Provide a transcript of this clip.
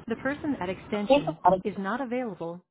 The person at Thanks extension for calling. is not available.